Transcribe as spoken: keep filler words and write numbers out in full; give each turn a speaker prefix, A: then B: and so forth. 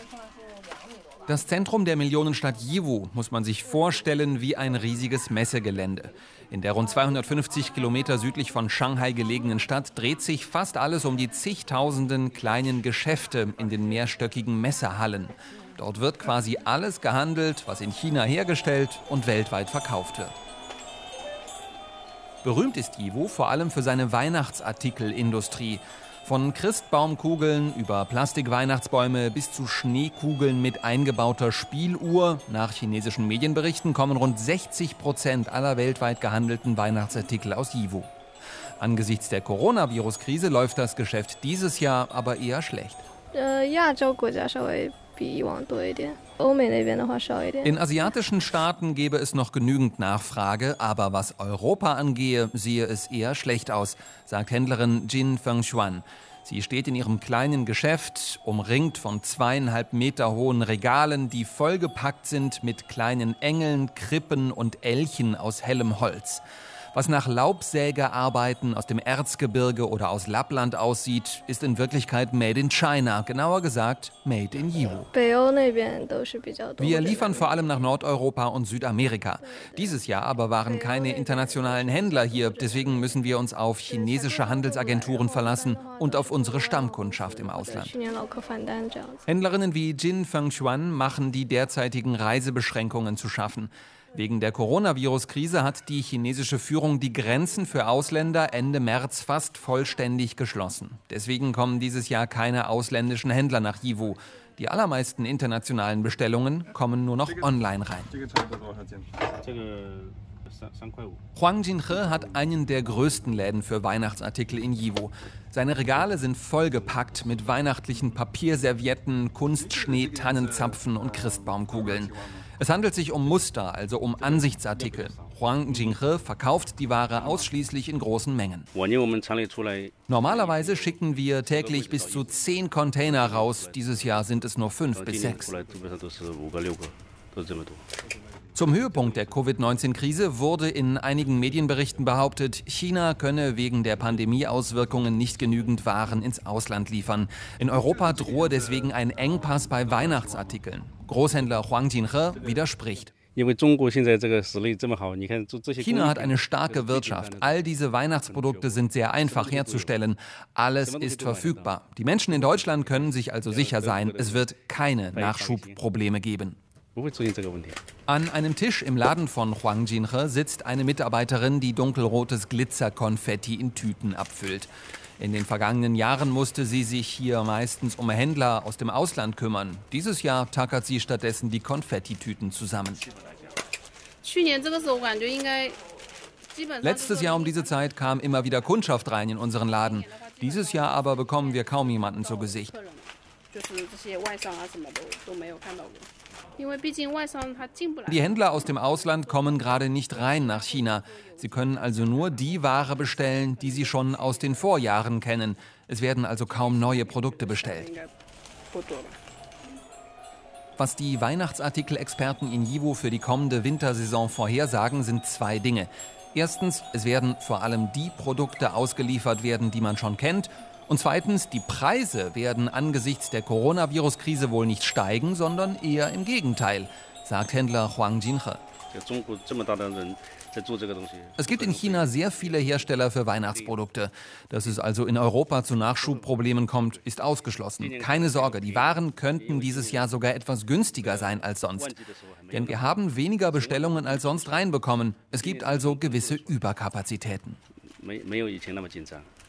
A: Das Zentrum der Millionenstadt Yiwu muss man sich vorstellen wie ein riesiges Messegelände. In der rund zweihundertfünfzig Kilometer südlich von Shanghai gelegenen Stadt dreht sich fast alles um die zigtausenden kleinen Geschäfte in den mehrstöckigen Messehallen. Dort wird quasi alles gehandelt, was in China hergestellt und weltweit verkauft wird. Berühmt ist Yiwu vor allem für seine Weihnachtsartikelindustrie. Von Christbaumkugeln über Plastikweihnachtsbäume bis zu Schneekugeln mit eingebauter Spieluhr. Nach chinesischen Medienberichten kommen rund sechzig Prozent aller weltweit gehandelten Weihnachtsartikel aus Yiwu. Angesichts der Coronavirus-Krise läuft das Geschäft dieses Jahr aber eher schlecht. In asiatischen Staaten gäbe es noch genügend Nachfrage, aber was Europa angehe, sehe es eher schlecht aus, sagt Händlerin Jin Fengshuan. Sie steht in ihrem kleinen Geschäft, umringt von zweieinhalb Meter hohen Regalen, die vollgepackt sind mit kleinen Engeln, Krippen und Elchen aus hellem Holz. Was nach Laubsägearbeiten aus dem Erzgebirge oder aus Lappland aussieht, ist in Wirklichkeit Made in China, genauer gesagt Made in Yiwu. Wir liefern vor allem nach Nordeuropa und Südamerika. Dieses Jahr aber waren keine internationalen Händler hier, deswegen müssen wir uns auf chinesische Handelsagenturen verlassen und auf unsere Stammkundschaft im Ausland. Händlerinnen wie Jin Fengshuan machen die derzeitigen Reisebeschränkungen zu schaffen. Wegen der Coronavirus-Krise hat die chinesische Führung die Grenzen für Ausländer Ende März fast vollständig geschlossen. Deswegen kommen dieses Jahr keine ausländischen Händler nach Yiwu. Die allermeisten internationalen Bestellungen kommen nur noch online rein. Huang Jinhe hat einen der größten Läden für Weihnachtsartikel in Yiwu. Seine Regale sind vollgepackt mit weihnachtlichen Papierservietten, Kunstschnee, Tannenzapfen und Christbaumkugeln. Es handelt sich um Muster, also um Ansichtsartikel. Huang Jinhe verkauft die Ware ausschließlich in großen Mengen. Normalerweise schicken wir täglich bis zu zehn Container raus. Dieses Jahr sind es nur fünf bis sechs. Zum Höhepunkt der Covid neunzehn Krise wurde in einigen Medienberichten behauptet, China könne wegen der Pandemieauswirkungen nicht genügend Waren ins Ausland liefern. In Europa drohe deswegen ein Engpass bei Weihnachtsartikeln. Großhändler Huang Jinhe widerspricht. China hat eine starke Wirtschaft. All diese Weihnachtsprodukte sind sehr einfach herzustellen. Alles ist verfügbar. Die Menschen in Deutschland können sich also sicher sein, es wird keine Nachschubprobleme geben. An einem Tisch im Laden von Huang Jinhe sitzt eine Mitarbeiterin, die dunkelrotes Glitzerkonfetti in Tüten abfüllt. In den vergangenen Jahren musste sie sich hier meistens um Händler aus dem Ausland kümmern. Dieses Jahr tackert sie stattdessen die Konfettitüten zusammen. Letztes Jahr um diese Zeit kam immer wieder Kundschaft rein in unseren Laden. Dieses Jahr aber bekommen wir kaum jemanden zu Gesicht. Die Händler aus dem Ausland kommen gerade nicht rein nach China. Sie können also nur die Ware bestellen, die sie schon aus den Vorjahren kennen. Es werden also kaum neue Produkte bestellt. Was die Weihnachtsartikelexperten in Yiwu für die kommende Wintersaison vorhersagen, sind zwei Dinge. Erstens, es werden vor allem die Produkte ausgeliefert werden, die man schon kennt. Und zweitens, die Preise werden angesichts der Coronavirus-Krise wohl nicht steigen, sondern eher im Gegenteil, sagt Händler Huang Jinhe. Es gibt in China sehr viele Hersteller für Weihnachtsprodukte. Dass es also in Europa zu Nachschubproblemen kommt, ist ausgeschlossen. Keine Sorge, die Waren könnten dieses Jahr sogar etwas günstiger sein als sonst. Denn wir haben weniger Bestellungen als sonst reinbekommen. Es gibt also gewisse Überkapazitäten.